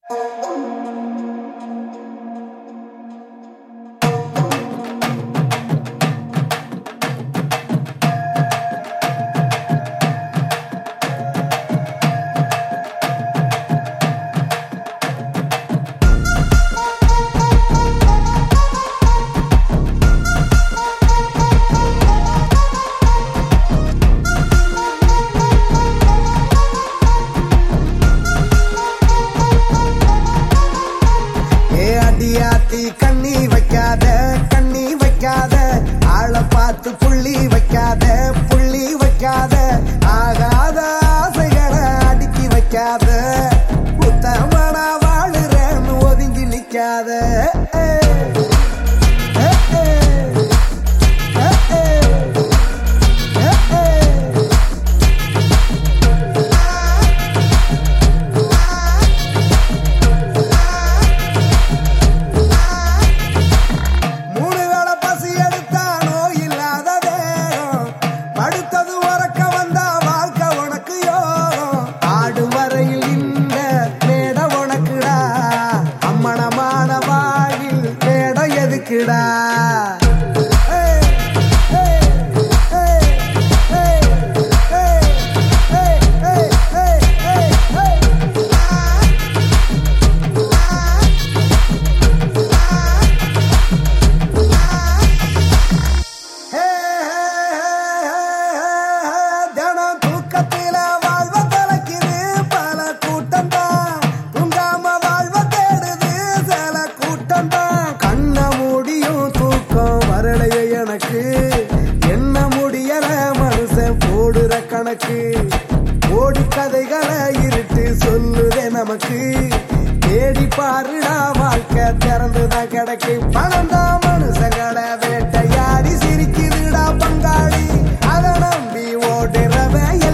கண்ணி வைக்காத ஆள பார்த்து புள்ளி வைக்காத ஆகாத ஆசைகளை அடுக்கி வைக்காத புத்தமனா வாழுறேன்னு ஒதுங்கி நிக்காத கிடா என்ன முடியல மனுஷன் போடுற கணக்கு ஓடி கதைகளை இருட்டு சொல்லுதே நமக்கு தேடி பாருடா வாழ்க்கை திறந்துதான் கிடக்கு பணம் தான் மனுஷங்களை வேட்டையாடி சிரிக்குதுடா பங்காளி அதை நம்பி ஓடுறவன்